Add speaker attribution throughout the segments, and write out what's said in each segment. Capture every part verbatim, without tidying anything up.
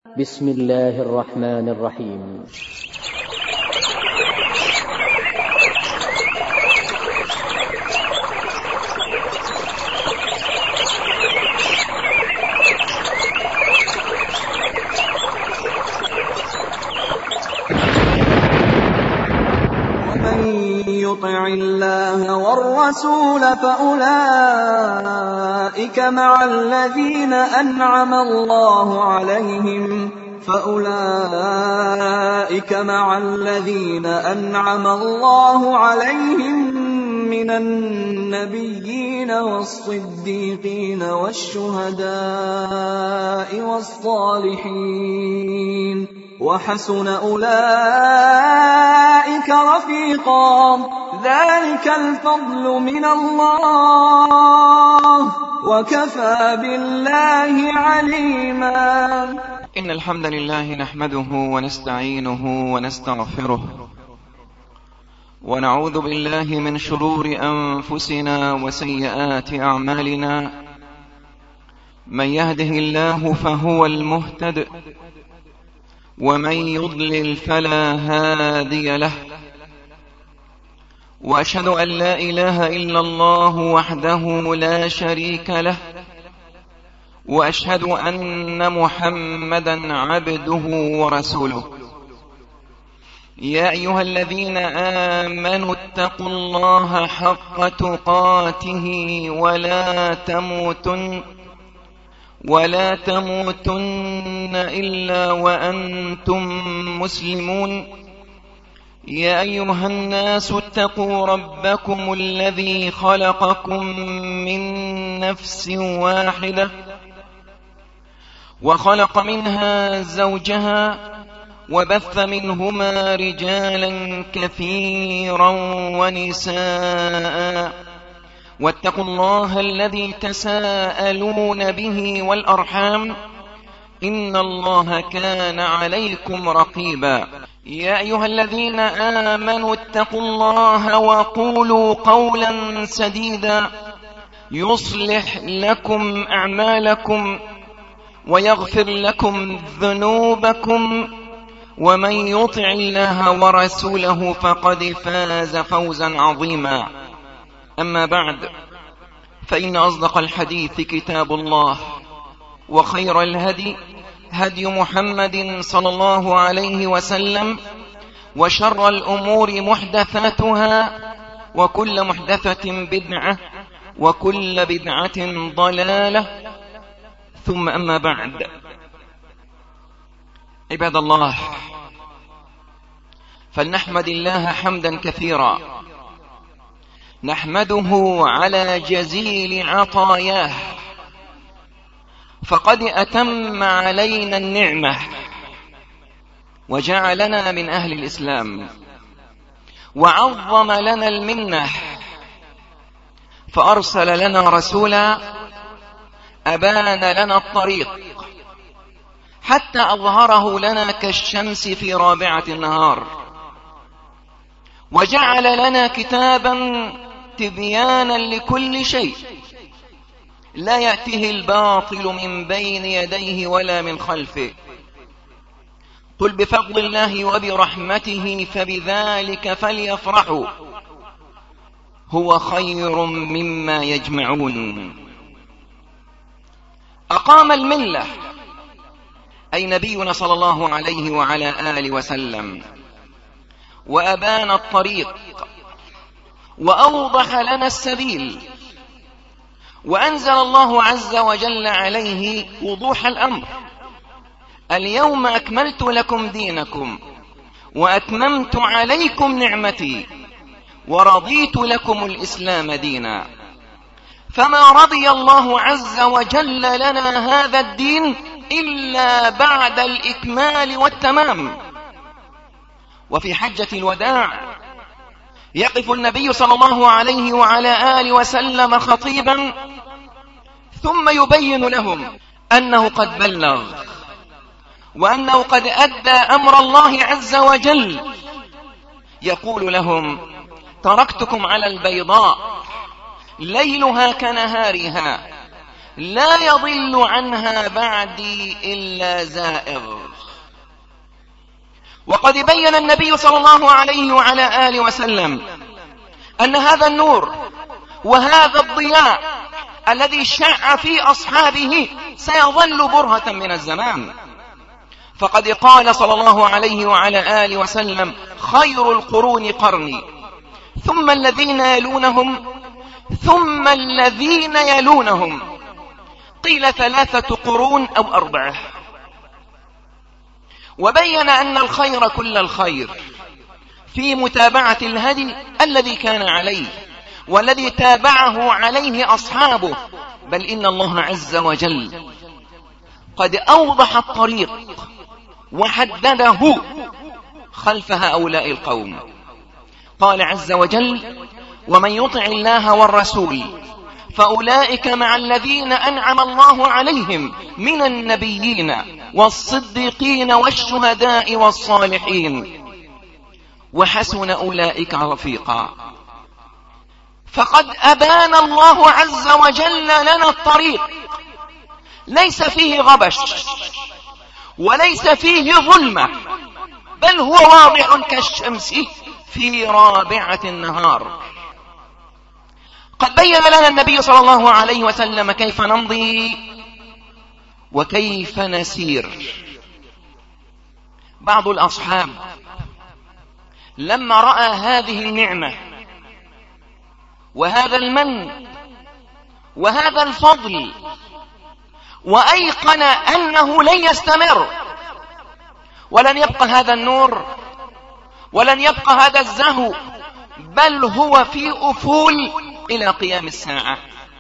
Speaker 1: بسم الله الرحمن الرحيم.
Speaker 2: ومن يطع الله والرسول فأولئك مع الذين أنعم الله عليهم فأولئك مع الذين أنعم الله عليهم من النبيين والصديقين والشهداء والصالحين وحسن أولئك رفيقا. ذلك الفضل من الله وكفى بالله عليما.
Speaker 3: إن الحمد لله نحمده ونستعينه ونستغفره ونعوذ بالله من شرور أنفسنا وسيئات أعمالنا. من يهده الله فهو المهتد ومن يضلل فلا هادي له. وأشهد أن لا إله إلا الله وحده لا شريك له، وأشهد أن محمدا عبده ورسوله. يا أيها الذين آمنوا اتقوا الله حق تقاته ولا تموتن ولا تموتن إلا وأنتم مسلمون. يا أيها الناس اتقوا ربكم الذي خلقكم من نفس واحدة وخلق منها زوجها وبث منهما رجالا كثيرا ونساء. واتقوا الله الذي تساءلون به والأرحام إن الله كان عليكم رقيبا. يا أيها الذين آمنوا اتقوا الله وقولوا قولا سديدا يصلح لكم أعمالكم ويغفر لكم ذنوبكم، ومن يطع الله ورسوله فقد فاز فوزا عظيما. أما بعد، فإن أصدق الحديث كتاب الله، وخير الهدي هدي محمد صلى الله عليه وسلم، وشر الأمور محدثاتها، وكل محدثة بدعة، وكل بدعة ضلالة، ثم أما بعد. عباد الله، فلنحمد الله حمدا كثيرا، نحمده على جزيل عطاياه، فقد أتم علينا النعمة وجعلنا من أهل الإسلام، وعظم لنا المنة، فأرسل لنا رسولا أبان لنا الطريق حتى أظهره لنا كالشمس في رابعة النهار، وجعل لنا كتابا تبيانا لكل شيء، لا يأتيه الباطل من بين يديه ولا من خلفه. قل بفضل الله وبرحمته فبذلك فليفرحوا هو خير مما يجمعون. أقام الملة أي نبينا صلى الله عليه وعلى آله وسلم، وأبان الطريق، وأوضح لنا السبيل، وأنزل الله عز وجل عليه وضوح الأمر: اليوم أكملت لكم دينكم وأتممت عليكم نعمتي ورضيت لكم الإسلام دينا. فما رضي الله عز وجل لنا هذا الدين إلا بعد الإكمال والتمام. وفي حجة الوداع يقف النبي صلى الله عليه وعلى آله وسلم خطيبا، ثم يبين لهم أنه قد بلغ، وأنه قد أدى أمر الله عز وجل. يقول لهم: تركتكم على البيضاء ليلها كنهارها لا يضل عنها بعدي إلا زائغ. وقد بين النبي صلى الله عليه وعلى آله وسلم أن هذا النور وهذا الضياء الذي شع في أصحابه سيظل برهة من الزمان. فقد قال صلى الله عليه وعلى آله وسلم: خير القرون قرني ثم الذين يلونهم ثم الذين يلونهم، قيل ثلاثة قرون أو أربعة. وبين أن الخير كل الخير في متابعة الهدي الذي كان عليه والذي تابعه عليه أصحابه، بل إن الله عز وجل قد أوضح الطريق وحدده خلف هؤلاء القوم. قال عز وجل: ومن يطع الله والرسول فأولئك مع الذين أنعم الله عليهم من النبيين والصديقين والشهداء والصالحين وحسن أولئك رفيقا. فقد أبان الله عز وجل لنا الطريق، ليس فيه غبش وليس فيه ظلمة، بل هو واضح كالشمس في رابعة النهار. قد بين لنا النبي صلى الله عليه وسلم كيف نمضي وكيف نسير. بعض الأصحاب لما رأى هذه النعمة وهذا المن وهذا الفضل وأيقن أنه لن يستمر ولن يبقى هذا النور ولن يبقى هذا الزهو، بل هو في أفول إلى قيام الساعة.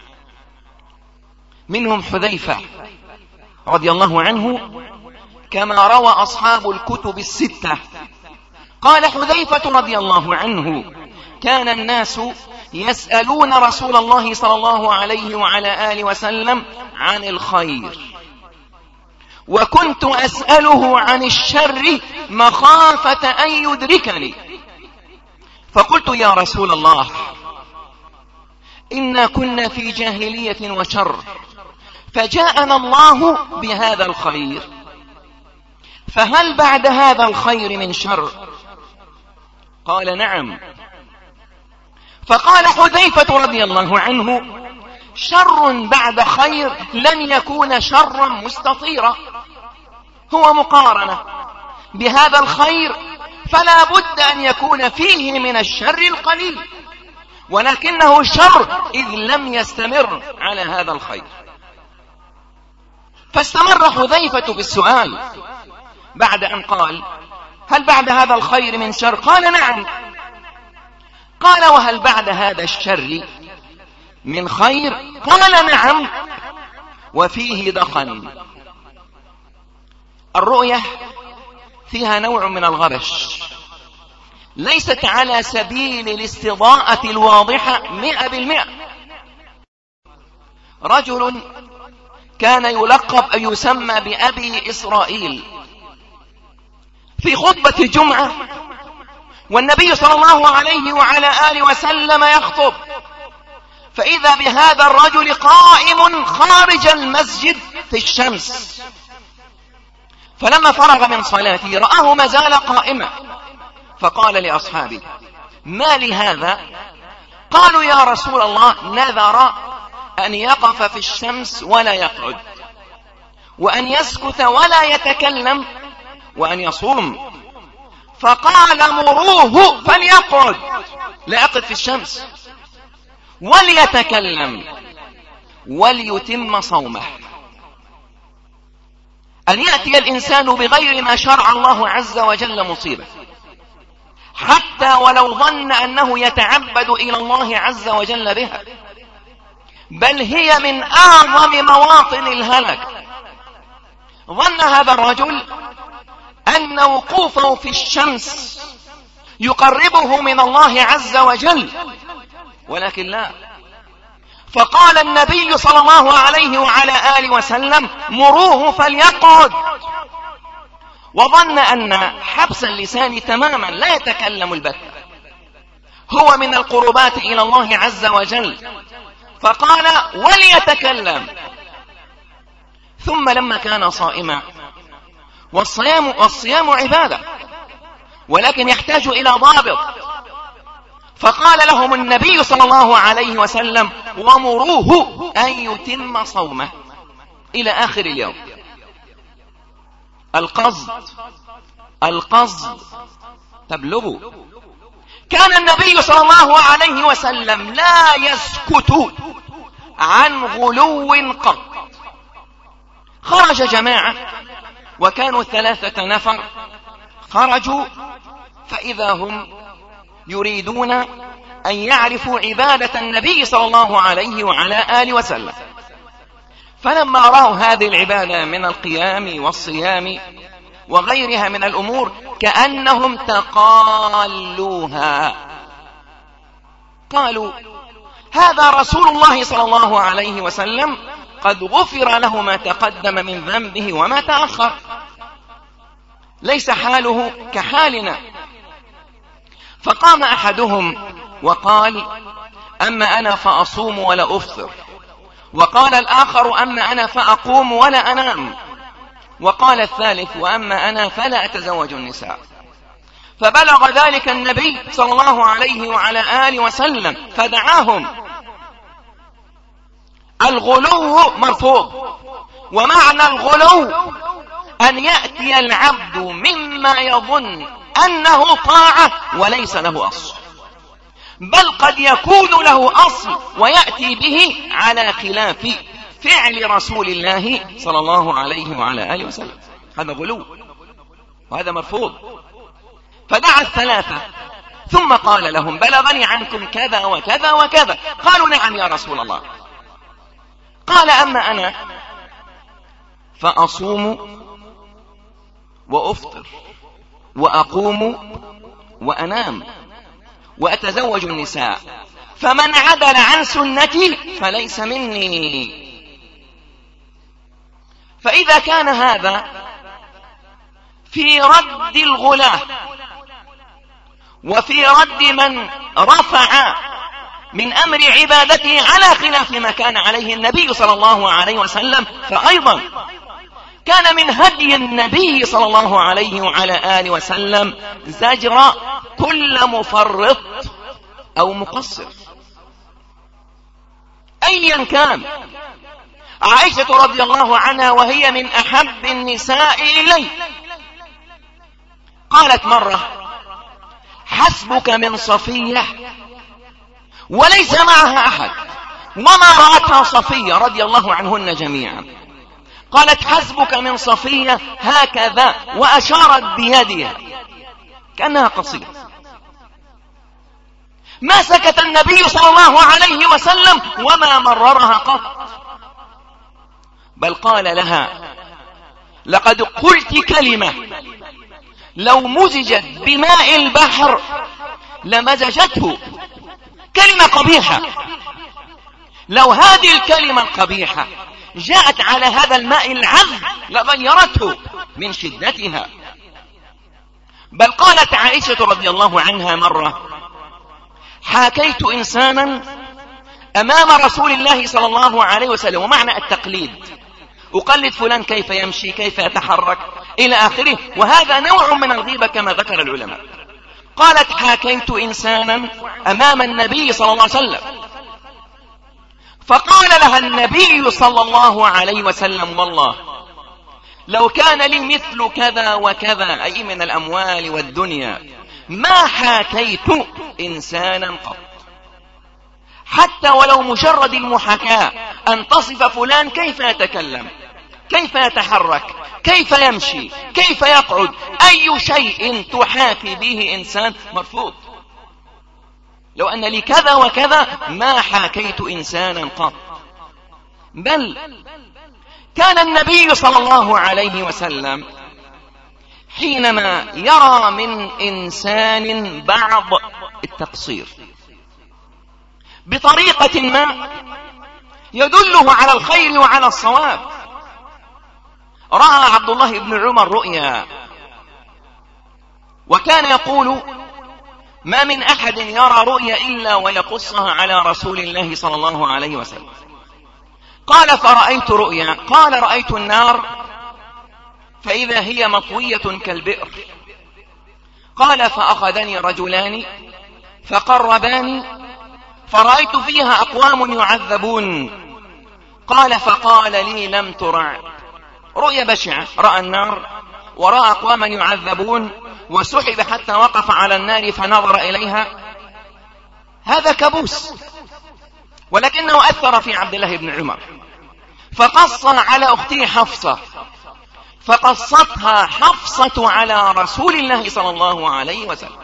Speaker 3: منهم حذيفة رضي الله عنه كما روى أصحاب الكتب الستة. قال حذيفة رضي الله عنه: كان الناس يسألون رسول الله صلى الله عليه وعلى آله وسلم عن الخير، وكنت أسأله عن الشر مخافة أن يدركني، فقلت: يا رسول الله، إنا كنا في جاهلية وشر، فجاءنا الله بهذا الخير، فهل بعد هذا الخير من شر؟ قال: نعم. فقال حذيفة رضي الله عنه: شر بعد خير لن يكون شرا مستطيرا، هو مقارنة بهذا الخير، فلا بد أن يكون فيه من الشر القليل، ولكنه شر إذ لم يستمر على هذا الخير. فاستمر حذيفة في السؤال بعد أن قال: هل بعد هذا الخير من شر؟ قال: نعم. قال: وهل بعد هذا الشر من خير؟ قال: نعم. وفيه دخن. الرؤية فيها نوع من الغبش، ليست على سبيل الاستضاءة الواضحة مئة بالمئة. رجل كان يلقب أو يسمى بأبي إسرائيل في خطبة جمعة، والنبي صلى الله عليه وعلى آله وسلم يخطب، فإذا بهذا الرجل قائم خارج المسجد في الشمس، فلما فرغ من صلاته رآه ما زال قائما، فقال لأصحابه: ما لهذا؟ قالوا: يا رسول الله، نذر أن يقف في الشمس ولا يقعد، وأن يسكت ولا يتكلم، وأن يصوم. فقال: مروه فليقعد، لا يقف في الشمس، وليتكلم، وليتم صومه. أن يأتي الإنسان بغير ما شرع الله عز وجل مصيبة، حتى ولو ظن أنه يتعبد إلى الله عز وجل بها، بل هي من أعظم مواطن الهلك. ظن هذا الرجل أن وقوفه في الشمس يقربه من الله عز وجل، ولكن لا. فقال النبي صلى الله عليه وعلى آله وسلم: مروه فليقعد. وظن أن حبس اللسان تماما لا يتكلم البتة هو من القربات إلى الله عز وجل، فقال: وليتكلم، ثم لما كان صائما، والصيام, والصيام عبادة ولكن يحتاج إلى ضابط، فقال لهم النبي صلى الله عليه وسلم: ومروه أن يتم صومه إلى آخر اليوم. القصد القصد تبلغوا. كان النبي صلى الله عليه وسلم لا يسكت عن غلو قط. خرج جماعة وكانوا ثلاثة نفر، خرجوا فإذا هم يريدون أن يعرفوا عبادة النبي صلى الله عليه وعلى آله وسلم، فلما رأوا هذه العبادة من القيام والصيام وغيرها من الأمور كأنهم تقالوها، قالوا: هذا رسول الله صلى الله عليه وسلم قد غفر له ما تقدم من ذنبه وما تأخر، ليس حاله كحالنا. فقام أحدهم وقال: أما أنا فأصوم ولا أفطر. وقال الآخر: أما أنا فأقوم ولا أنام. وقال الثالث: وأما أنا فلا أتزوج النساء. فبلغ ذلك النبي صلى الله عليه وعلى آله وسلم فدعاهم. الغلو مرفوض، ومعنى الغلو أن يأتي العبد مما يظن أنه طاعة وليس له أصل، بل قد يكون له أصل ويأتي به على خلاف فعل رسول الله صلى الله عليه وعلى آله وسلم. هذا غلو وهذا مرفوض. فدعا الثلاثة ثم قال لهم: بلغني عنكم كذا وكذا وكذا. قالوا: نعم يا رسول الله. قال: أما أنا فأصوم وأفطر وأقوم وأنام وأتزوج النساء، فمن عدل عن سنتي فليس مني. فإذا كان هذا في رد الغلاة وفي رد من رفع من أمر عبادته على خلاف ما كان عليه النبي صلى الله عليه وسلم، فأيضا كان من هدي النبي صلى الله عليه وعلى آله وسلم زجر كل مفرط أو مقصر أيا كان. عائشة رضي الله عنها وهي من أحب النساء إلي قالت مرة: حسبك من صفية وليس معها أحد، وما رأتها صفية رضي الله عنهن جميعا. قالت: حسبك من صفية هكذا، وأشارت بيدها كأنها قصيدة. ما سكت النبي صلى الله عليه وسلم وما مررها قط، بل قال لها: لقد قلت كلمة لو مزجت بماء البحر لمزجته. كلمة قبيحة، لو هذه الكلمة القبيحة جاءت على هذا الماء العذب لغيرته من شدتها. بل قالت عائشة رضي الله عنها مرة: حاكيت إنسانا أمام رسول الله صلى الله عليه وسلم، ومعنى التقليد، أقلد فلان كيف يمشي كيف يتحرك إلى آخره، وهذا نوع من الغيبة كما ذكر العلماء. قالت: حاكيت إنسانا أمام النبي صلى الله عليه وسلم، فقال لها النبي صلى الله عليه وسلم: والله لو كان لي مثل كذا وكذا، أي من الأموال والدنيا، ما حاكيت إنسانا قط، حتى ولو مجرد المحاكاة أن تصف فلان كيف يتكلم كيف يتحرك كيف يمشي كيف يقعد، أي شيء تحاكي به إنسان مرفوض. لو أن لي كذا وكذا ما حاكيت إنسانا قط. بل كان النبي صلى الله عليه وسلم حينما يرى من إنسان بعض التقصير بطريقة ما يدله على الخير وعلى الصواب. رأى عبد الله بن عمر رؤيا، وكان يقول: ما من أحد يرى رؤيا إلا ويقصها على رسول الله صلى الله عليه وسلم. قال فرأيت رؤيا. قال رأيت النار فإذا هي مطوية كالبئر. قال فأخذني رجلان فقرباني فرأيت فيها أقوام يعذبون. قال فقال لي لم ترع. رؤيا بشعة، رأى النار ورأى أقواما يعذبون وسحب حتى وقف على النار فنظر إليها. هذا كابوس، ولكنه أثر في عبد الله بن عمر فقص على أخته حفصة، فقصتها حفصة على رسول الله صلى الله عليه وسلم.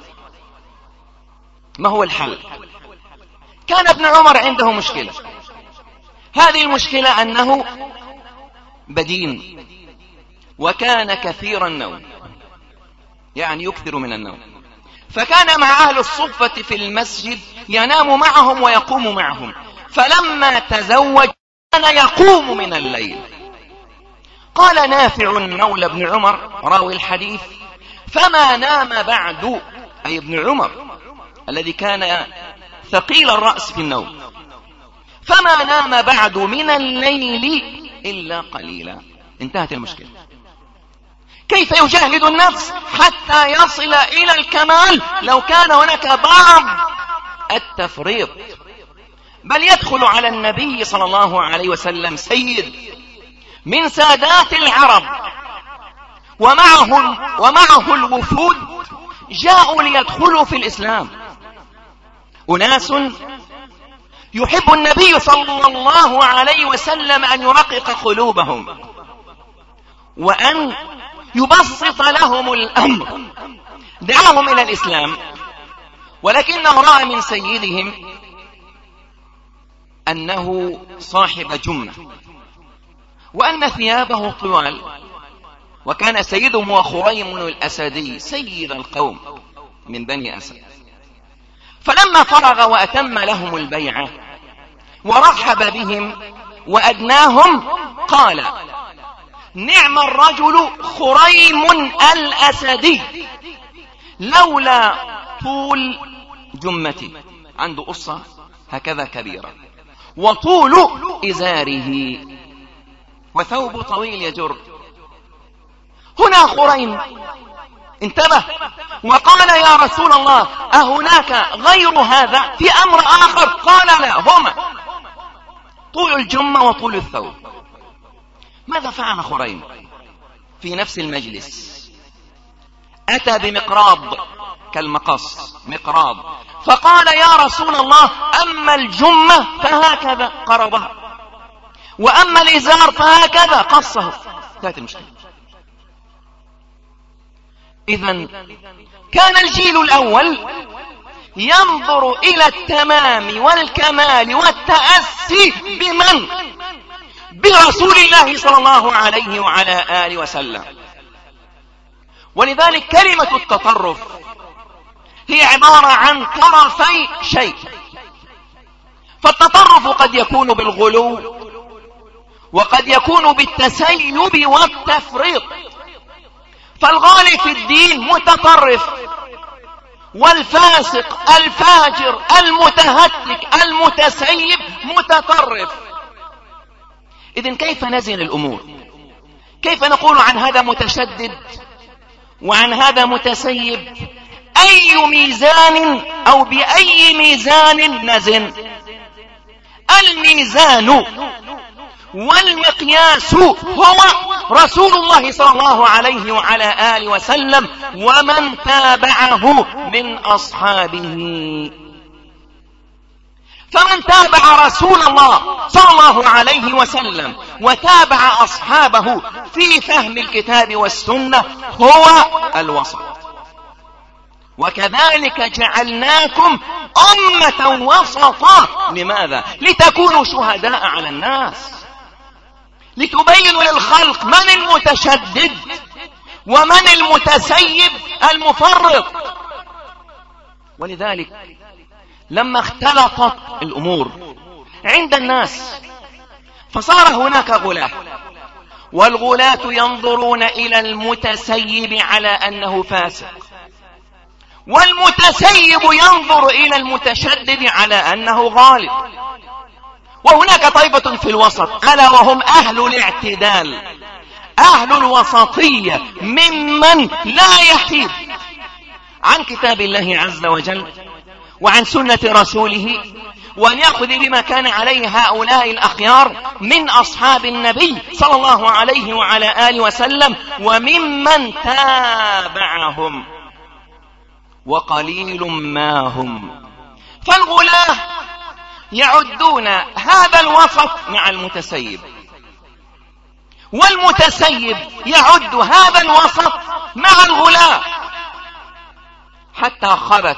Speaker 3: ما هو الحل؟ كان ابن عمر عنده مشكلة. هذه المشكلة أنه بدين وكان كثير النوم، يعني يكثر من النوم، فكان مع أهل الصفة في المسجد ينام معهم ويقوم معهم. فلما تزوج كان يقوم من الليل. قال نافع مولى ابن عمر راوي الحديث فما نام بعد، أي ابن عمر الذي كان ثقيل الرأس في النوم، فما نام بعد من الليل إلا قليلا. انتهت المشكلة. كيف يجاهد النفس حتى يصل إلى الكمال لو كان هناك بعض التفريط؟ بل يدخل على النبي صلى الله عليه وسلم سيد من سادات العرب ومعه, ومعه الوفود جاءوا ليدخلوا في الإسلام، أناس يحب النبي صلى الله عليه وسلم أن يرقق قلوبهم وأن يبسط لهم الأمر، دعاهم إلى الإسلام، ولكنه رأى من سيدهم أنه صاحب جمة وأن ثيابه طوال، وكان سيدهم هو خريم الأسدي سيد القوم من بني أسد. فلما فرغ وأتم لهم البيعة ورحب بهم وأدناهم قال نعم الرجل خريم الأسدي لولا طول جمتي، عنده قصة هكذا كبيرة، وطول إزاره، وثوب طويل يجر. هنا خريم انتبه وقال يا رسول الله أهناك غير هذا في أمر آخر؟ قال لا، هما طول الجمة وطول الثوب. ماذا فعل خريم؟ في نفس المجلس أتى بمقراض كالمقص، مقراض، فقال يا رسول الله أما الجمة فهكذا قرضها، وأما الإزار فهكذا قصه. ذات المشكلة. إذن كان الجيل الأول ينظر إلى التمام والكمال والتأسي بمن؟ برسول الله صلى الله عليه وعلى آله وسلم. ولذلك كلمة التطرف هي عبارة عن طرفي شيء، فالتطرف قد يكون بالغلو وقد يكون بالتسيب والتفريط. فالغالي في الدين متطرف، والفاسق الفاجر المتهتك المتسيب متطرف. إذن كيف نزن الأمور؟ كيف نقول عن هذا متشدد وعن هذا متسيب؟ أي ميزان أو بأي ميزان نزن؟ الميزان والمقياس هو رسول الله صلى الله عليه وعلى آله وسلم ومن تابعه من أصحابه. فمن تابع رسول الله صلى الله عليه وسلم وتابع أصحابه في فهم الكتاب والسنة هو الوسط. وكذلك جعلناكم أمة وسطا. لماذا؟ لتكونوا شهداء على الناس، لتبينوا للخلق من المتشدد ومن المتسيب المفرط. ولذلك لما اختلطت الأمور عند الناس فصار هناك غلاة، والغلاة ينظرون إلى المتسيب على أنه فاسق، والمتسيب ينظر إلى المتشدد على أنه غالب، وهناك طائفة في الوسط ألا وهم أهل الاعتدال، أهل الوسطية، ممن لا يحيد عن كتاب الله عز وجل وعن سنة رسوله، وأن يأخذ بما كان عليه هؤلاء الأخيار من أصحاب النبي صلى الله عليه وعلى آله وسلم وممن تابعهم، وقليل ما هم. فالغلاة يعدون هذا الوسط مع المتسيب، والمتسيب يعد هذا الوسط مع الغلاة، حتى خبت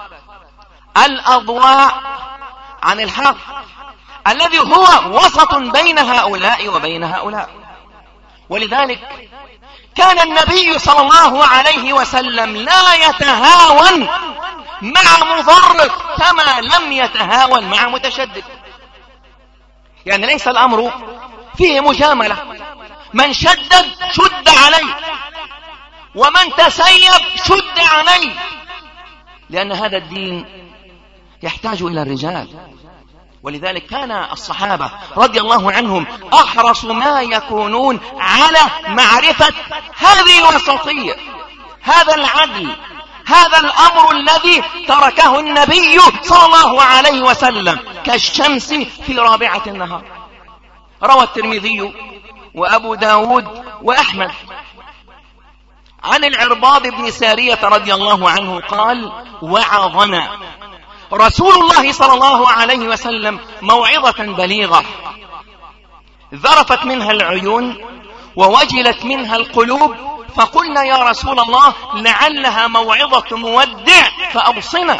Speaker 3: الأضواء عن الحق الذي هو وسط بين هؤلاء وبين هؤلاء. ولذلك كان النبي صلى الله عليه وسلم لا يتهاون مع مضرب كما لم يتهاون مع متشدد. يعني ليس الأمر فيه مجاملة، من شدد شد عليه، ومن تسيب شد عليه، لأن هذا الدين يحتاج إلى الرجال. ولذلك كان الصحابة رضي الله عنهم أحرص ما يكونون على معرفة هذه الوسطية، هذا العدل، هذا الأمر الذي تركه النبي صلى الله عليه وسلم كالشمس في رابعة النهار. روى الترمذي وأبو داود وأحمد عن العرباض بن سارية رضي الله عنه قال: وعظنا رسول الله صلى الله عليه وسلم موعظة بليغة ذرفت منها العيون ووجلت منها القلوب، فقلنا يا رسول الله لعلها موعظة مودع فأوصنا.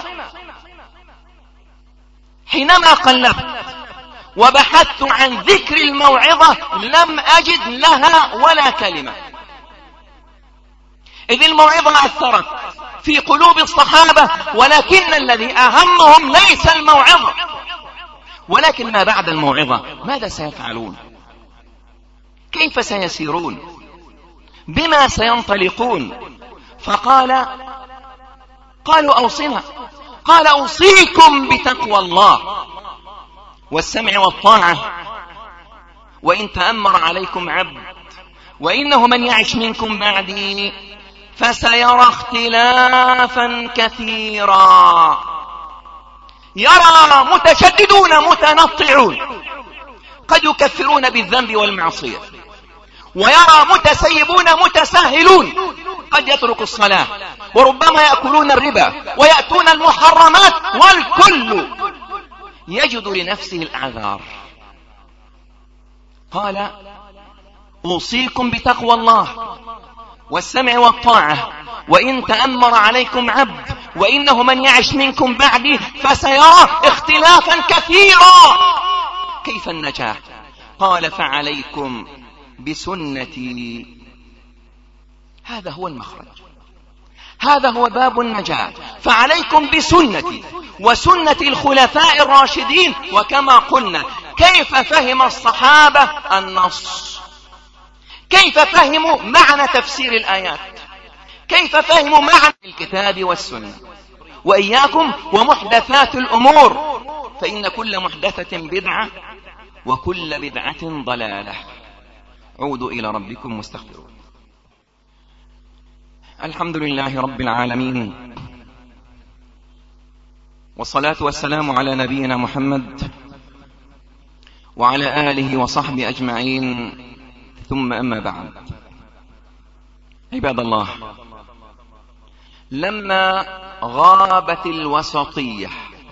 Speaker 3: حينما قلبت وبحثت عن ذكر الموعظة لم أجد لها ولا كلمة، إذ الموعظة أثرت في قلوب الصحابة، ولكن الذي أهمهم ليس الموعظة، ولكن ما بعد الموعظة ماذا سيفعلون؟ كيف سيسيرون؟ بما سينطلقون؟ فقال قالوا أوصنا، قال أوصيكم بتقوى الله والسمع والطاعة، وإن تأمر عليكم عبد، وإنه من يعش منكم بعدي فسيرى اختلافا كثيرا. يرى متشددون متنطعون قد يكفرون بالذنب والمعصية، ويرى متسيبون متساهلون قد يتركوا الصلاة، وربما يأكلون الربا ويأتون المحرمات، والكل يجد لنفسه الأعذار. قال أوصيكم بتقوى الله والسمع والطاعة، وإن تأمر عليكم عبد، وإنه من يعش منكم بعدي فسيرى اختلافا كثيرا. كيف النجاة؟ قال فعليكم بسنتي. هذا هو المخرج، هذا هو باب النجاة. فعليكم بسنتي وسنة الخلفاء الراشدين. وكما قلنا كيف فهم الصحابة النص؟ كيف فهموا معنى تفسير الآيات؟ كيف فهموا معنى الكتاب والسنة؟ وإياكم ومحدثات الأمور، فإن كل محدثة بدعة وكل بدعة ضلالة. عودوا إلى ربكم واستغفروا. الحمد لله رب العالمين، والصلاة والسلام على نبينا محمد وعلى آله وصحبه أجمعين، ثم أما بعد. عباد الله، لما غابت الوسطية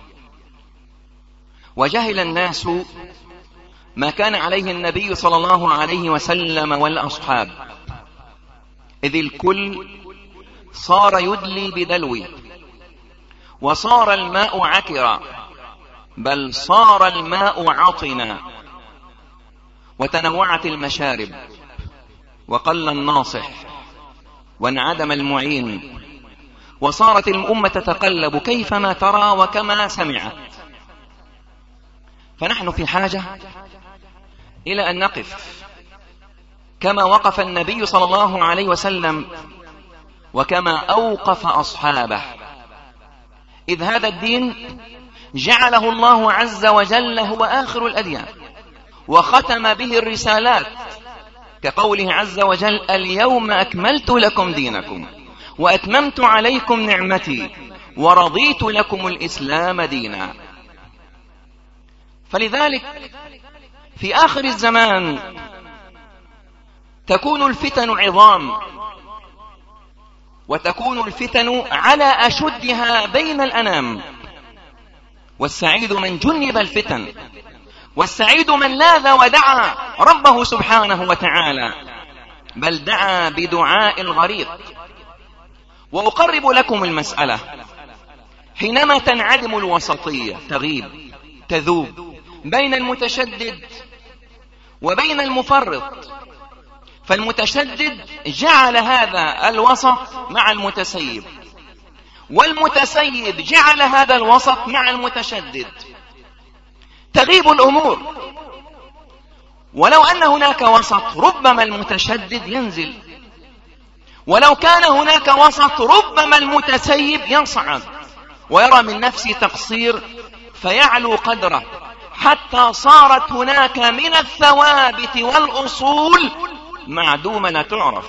Speaker 3: وجهل الناس ما كان عليه النبي صلى الله عليه وسلم والأصحاب، إذ الكل صار يدلي بدلوي، وصار الماء عكرا، بل صار الماء عطنا، وتنوعت المشارب، وقل الناصح، وانعدم المعين، وصارت الأمة تتقلب كيفما ترى وكما سمعت. فنحن في حاجة إلى أن نقف كما وقف النبي صلى الله عليه وسلم وكما أوقف أصحابه، إذ هذا الدين جعله الله عز وجل هو آخر الأديان وختم به الرسالات، كقوله عز وجل: اليوم أكملت لكم دينكم وأتممت عليكم نعمتي ورضيت لكم الإسلام دينا. فلذلك في آخر الزمان تكون الفتن عظام، وتكون الفتن على أشدها بين الأنام، والسعيد من جنب الفتن، والسعيد من لاذ ودعا ربه سبحانه وتعالى، بل دعا بدعاء الغريق. وأقرب لكم المسألة: حينما تنعدم الوسطية، تغيب، تذوب بين المتشدد وبين المفرط، فالمتشدد جعل هذا الوسط مع المتسيب، والمتسيب جعل هذا الوسط مع المتشدد، تغيب الأمور. ولو أن هناك وسط ربما المتشدد ينزل، ولو كان هناك وسط ربما المتسيب ينصعد ويرى من نفسه تقصير فيعلو قدره، حتى صارت هناك من الثوابت والأصول معدومة لا تعرف.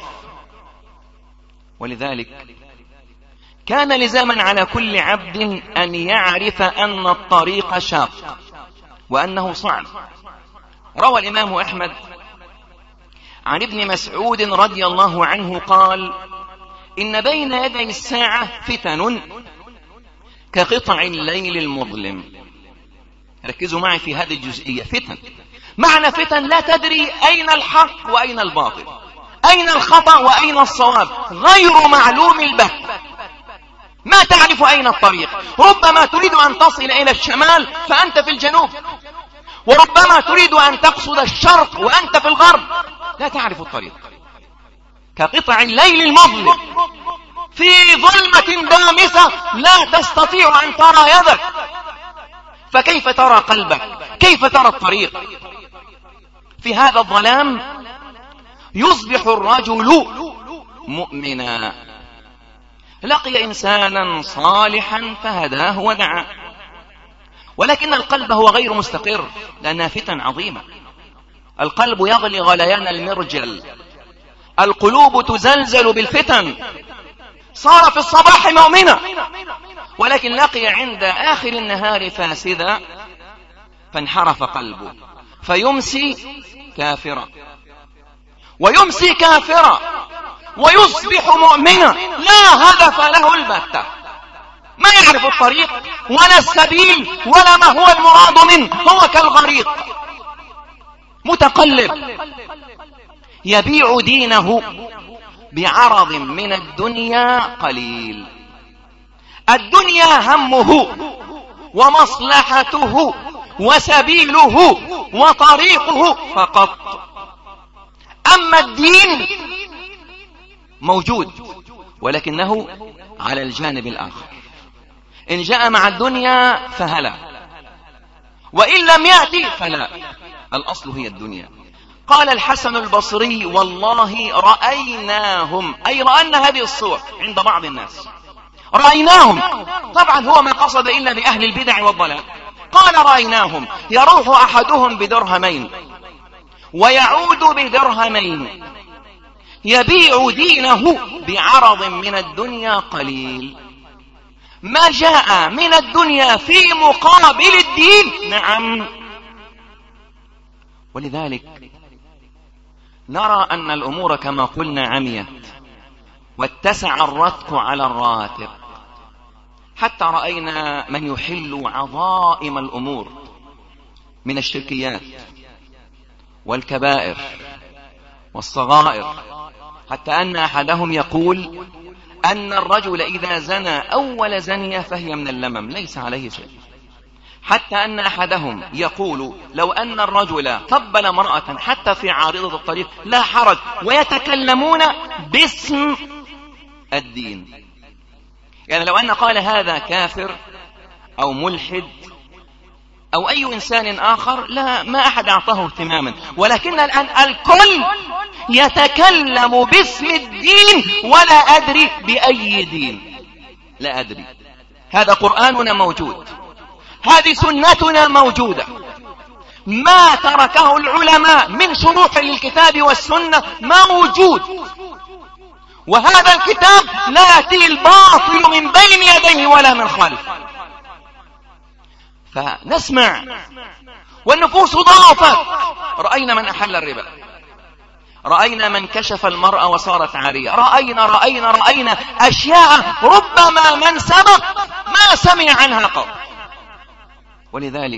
Speaker 3: ولذلك كان لزاما على كل عبد أن يعرف أن الطريق شاق وأنه صعب. روى الإمام أحمد عن ابن مسعود رضي الله عنه قال: إن بين يدي الساعة فتن كقطع الليل المظلم. ركزوا معي في هذه الجزئية، فتن معنى فتن لا تدري أين الحق وأين الباطل، أين الخطأ وأين الصواب، غير معلوم البحث، ما تعرف أين الطريق. ربما تريد أن تصل إلى الشمال فأنت في الجنوب، وربما تريد أن تقصد الشرق وأنت في الغرب، لا تعرف الطريق. كقطع الليل المظلم في ظلمة دامسة لا تستطيع أن ترى يدك، فكيف ترى قلبك؟ كيف ترى الطريق؟ في هذا الظلام يصبح الرجل مؤمنا، لقي إنسانا صالحا فهداه ودعا، ولكن القلب هو غير مستقر لأنها فتن عظيمة. القلب يغلي غليان المرجل، القلوب تزلزل بالفتن. صار في الصباح مؤمنا ولكن لقي عند آخر النهار فاسدا فانحرف قلبه، فيمسي كافرا ويمسي كافرا ويصبح مؤمنا لا هدف له البتة، ما يعرف الطريق ولا السبيل ولا ما هو المراد منه، هو كالغريق متقلب يبيع دينه بعرض من الدنيا قليل. الدنيا همه ومصلحته وسبيله وطريقه فقط، أما الدين موجود ولكنه على الجانب الآخر، إن جاء مع الدنيا فهلا، وإن لم يأتي فلا، الأصل هي الدنيا. قال الحسن البصري: والله رأيناهم، أي رأينا هذه الصور عند بعض الناس، رأيناهم، طبعا هو ما قصد إلا بأهل البدع والضلال. قال: رأيناهم يروح أحدهم بدرهمين ويعود بدرهمين، يبيع دينه بعرض من الدنيا قليل. ما جاء من الدنيا في مقابل الدين، نعم. ولذلك نرى أن الأمور كما قلنا عميت، واتسع الرتق على الراتق، حتى رأينا من يحل عظائم الأمور من الشركيات والكبائر والصغائر، حتى أن أحدهم يقول أن الرجل إذا زنى أول زنية فهي من اللمم ليس عليه شيء، حتى أن أحدهم يقول لو أن الرجل قبل امرأة حتى في عارضة الطريق لا حرج، ويتكلمون باسم الدين. يعني لو أن قال هذا كافر أو ملحد أو أي إنسان آخر لا، ما أحد أعطاه اهتماما، ولكن الآن الكل يتكلم باسم الدين ولا أدري بأي دين، لا أدري. هذا قرآننا موجود، هذه سنتنا موجودة، ما تركه العلماء من شروح للكتاب والسنة موجود، وهذا الكتاب لا يأتي الباطل من بين يديه ولا من خلفه. فنسمع والنفوس ضعفت. رأينا من أحل الربا، رأينا من كشف المرأة وصارت عارية، رأينا رأينا رأينا أشياء ربما من سبق ما سمع عنها قط. ولذلك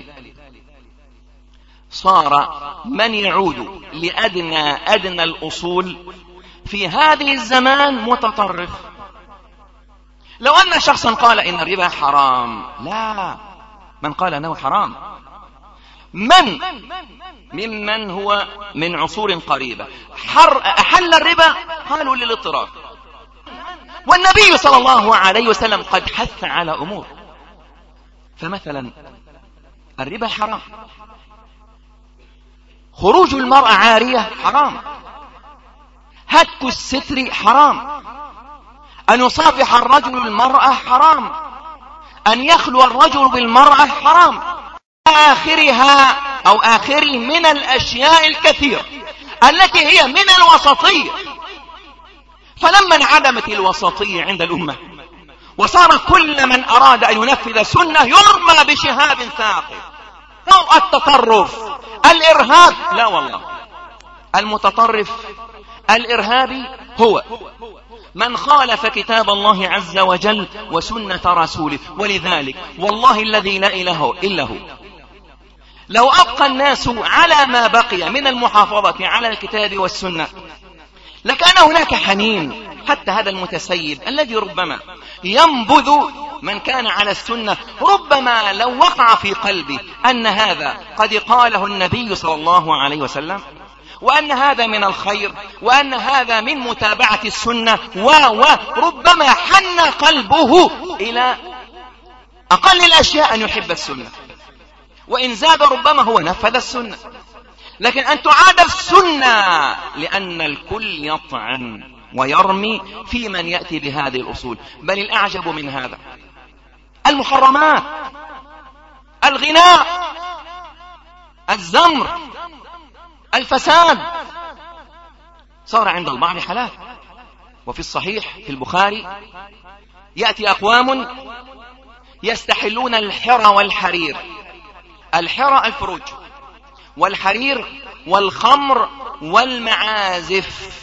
Speaker 3: صار من يعود لأدنى أدنى الأصول في هذه الزمان متطرف. لو أن شخصا قال إن الربا حرام، لا، من قال أنه حرام من ممن هو من عصور قريبة حر أحل الربا، قالوا للاضطرار. والنبي صلى الله عليه وسلم قد حث على أمور، فمثلا الربا حرام، خروج المرأة عارية حرام، هتك الستر حرام، أن يصافح الرجل المرأة حرام، أن يخلو الرجل بالمرأة حرام، آخرها أو آخر من الأشياء الكثيرة التي هي من الوسطية. فلما انعدمت الوسطية عند الأمة وصار كل من أراد أن ينفذ سنة يرمى بشهاب ثاقب، أو التطرف الإرهاب، لا والله، المتطرف الإرهابي هو من خالف كتاب الله عز وجل وسنة رسوله. ولذلك والله الذي لا إله إلا هو، لو أبقى الناس على ما بقي من المحافظة على الكتاب والسنة لكان هناك حنين. حتى هذا المتسيب الذي ربما ينبذ من كان على السنة، ربما لو وقع في قلبي أن هذا قد قاله النبي صلى الله عليه وسلم، وأن هذا من الخير، وأن هذا من متابعة السنة، وربما حن قلبه إلى أقل الأشياء أن يحب السنة، وإن زاد ربما هو نفذ السنة. لكن أن تعاد السنة لأن الكل يطعن ويرمي في من يأتي بهذه الأصول. بل الأعجب من هذا المحرمات، الغناء، الزمر، الفساد، صار عند البعض حلال. وفي الصحيح في البخاري يأتي أقوام يستحلون الحرى والحرير. الحرى الفروج، والحرير والخمر والمعازف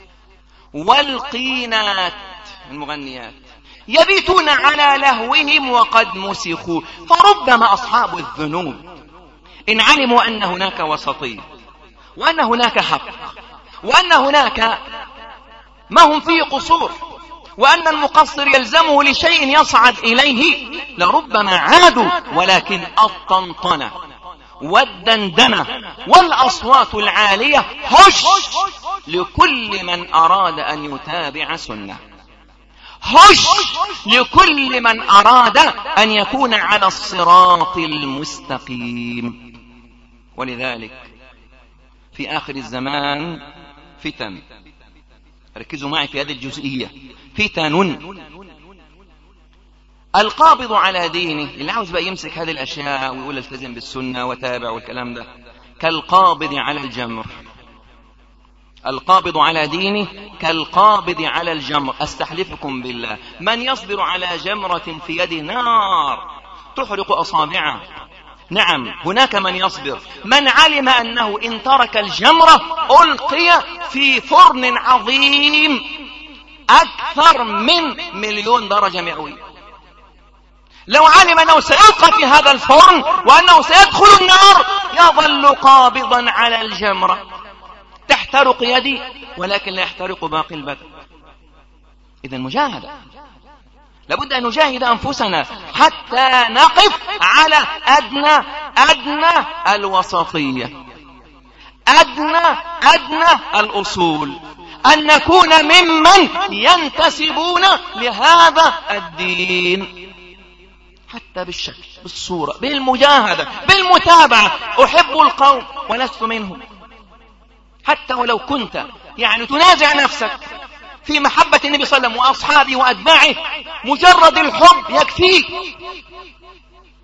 Speaker 3: والقينات المغنيات، يبيتون على لهوهم وقد مسخوا. فربما أصحاب الذنوب إن علموا أن هناك وسطية، وأن هناك حق، وأن هناك ما هم فيه قصور، وأن المقصر يلزمه لشيء يصعد إليه، لربما عادوا. ولكن الطنطنة والدندنة والأصوات العالية هش لكل من أراد أن يتابع سنة، هش لكل من أراد أن يكون على الصراط المستقيم. ولذلك في آخر الزمان فتن، ركزوا معي في هذه الجزئية، فتن. القابض على دينه، اللي عاوز بقى يمسك هذه الأشياء ويقول التزم بالسنة وتابع والكلام ده، كالقابض على الجمر. القابض على دينه كالقابض على الجمر. أستحلفكم بالله من يصبر على جمرة في يده نار تحرق أصابعه، نعم هناك من يصبر، من علم أنه إن ترك الجمرة ألقي في فرن عظيم أكثر من مليون درجة مئوية. لو علم أنه سيلقى في هذا الفرن وأنه سيدخل النار يظل قابضا على الجمرة، تحترق يدي ولكن لا يحترق باقي البدن. إذن مجاهدة، لابد أن نجاهد أنفسنا حتى نقف على أدنى أدنى الوسطية، أدنى أدنى الأصول، أن نكون ممن ينتسبون لهذا الدين، حتى بالشكل، بالصورة، بالمجاهدة، بالمتابعة. أحب القوم ولست منهم، حتى ولو كنت يعني تنازع نفسك في محبة النبي صلى الله عليه وسلم وأصحابه وأتباعه، مجرد الحب يكفيك.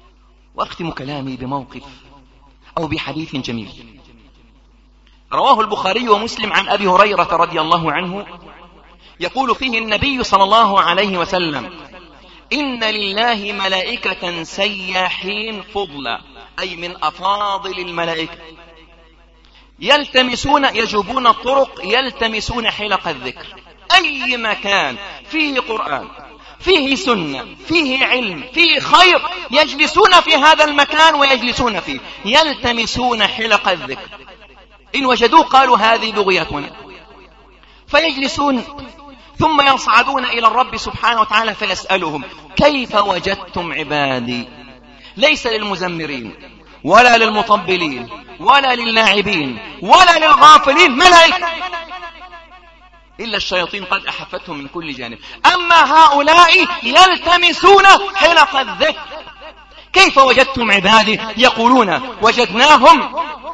Speaker 3: وأختم كلامي بموقف أو بحديث جميل رواه البخاري ومسلم عن أبي هريرة رضي الله عنه يقول فيه النبي صلى الله عليه وسلم: إن لله ملائكة سياحين فضلا، أي من أفاضل الملائكة، يلتمسون يجوبون الطرق، يلتمسون حلق الذكر. أي مكان فيه قرآن، فيه سنة، فيه علم، فيه خير، يجلسون في هذا المكان ويجلسون فيه، يلتمسون حلق الذكر. إن وجدوه قالوا هذه بغيتنا، فيجلسون ثم يصعدون إلى الرب سبحانه وتعالى فيسألهم: كيف وجدتم عبادي؟ ليس للمزمرين ولا للمطبلين ولا للاعبين ولا للغافلين، ملائكة، إلا الشياطين قد أحفتهم من كل جانب. أما هؤلاء يلتمسون حلق الذكر. كيف وجدتم عبادي؟ يقولون: وجدناهم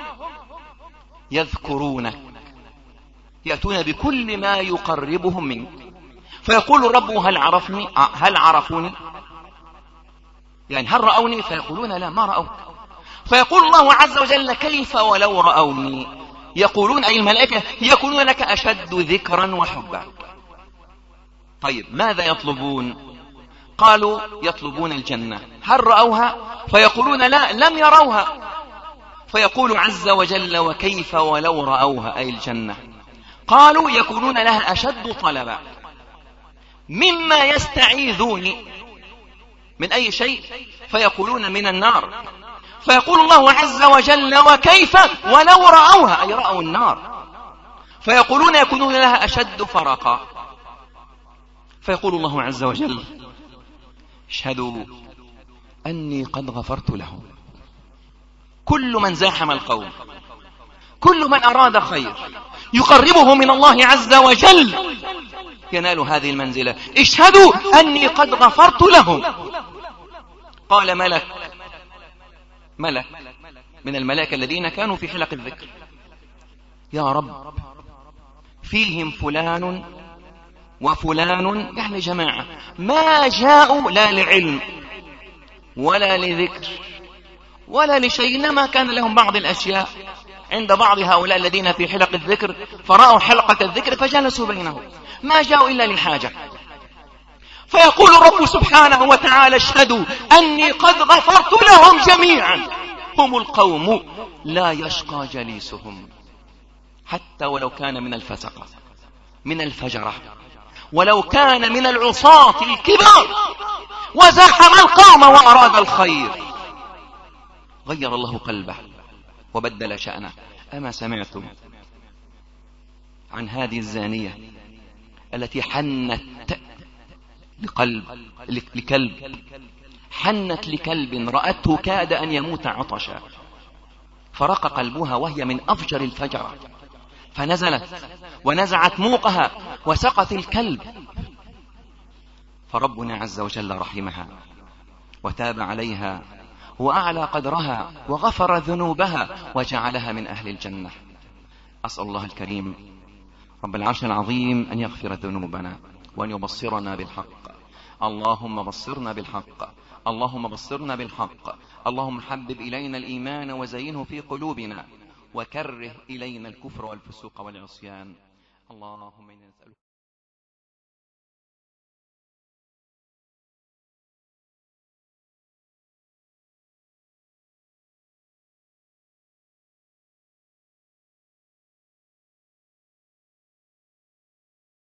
Speaker 3: يذكرونك، يأتون بكل ما يقربهم منك. فيقول الرب: هل عرفني؟ هل عرفوني؟ يعني هل رأوني؟ فيقولون: لا، ما رأوك. فيقول الله عز وجل: كيف ولو رأوني؟ يقولون أي الملائكة يكونون لك أشد ذكرا وحبا. طيب ماذا يطلبون؟ قالوا: يطلبون الجنة. هل رأوها؟ فيقولون: لا، لم يروها. فيقول عز وجل: وكيف ولو رأوها، أي الجنة؟ قالوا: يكونون لها أشد طلبا. مما يستعيذون من أي شيء؟ فيقولون: من النار. فيقول الله عز وجل: وكيف ولو رأوها، أي رأوا النار. فيقولون: يكونون لها أشد فرقا. فيقول الله عز وجل: اشهدوا أني قد غفرت لهم. كل من زاحم القوم، كل من أراد خير يقربه من الله عز وجل ينال هذه المنزلة. اشهدوا أني قد غفرت لهم. قال ملك ملك من الملائكة الذين كانوا في حلق الذكر: يا رب، فيهم فلان وفلان، يعني جماعة ما جاءوا لا لعلم ولا لذكر ولا لشيء، إنما كان لهم بعض الأشياء عند بعض هؤلاء الذين في حلق الذكر، فرأوا حلقة الذكر فجلسوا بينهم، ما جاءوا إلا لحاجة. فيقول الرب سبحانه وتعالى: اشهدوا أني قد غفرت لهم جميعا. هم القوم لا يشقى جليسهم، حتى ولو كان من الفسقة، من الفجرة، ولو كان من العصاة الكبار، وزاحم القوم وأراد الخير، غير الله قلبه وبدل شأنه. أما سمعتم عن هذه الزانية التي حنت لقلب لكلب حنت لكلب رأته كاد أن يموت عطشا، فرق قلبها وهي من أفجر الفجر، فنزلت ونزعت موقها وسقت الكلب، فربنا عز وجل رحمها وتاب عليها وأعلى قدرها وغفر ذنوبها وجعلها من أهل الجنة. أسأل الله الكريم رب العرش العظيم أن يغفر ذنوبنا وأن يبصرنا بالحق. اللهم بصرنا بالحق، اللهم بصرنا بالحق. اللهم حبب إلينا الإيمان وزينه في قلوبنا، وكره إلينا الكفر والفسوق والعصيان. اللهم إنا نسألك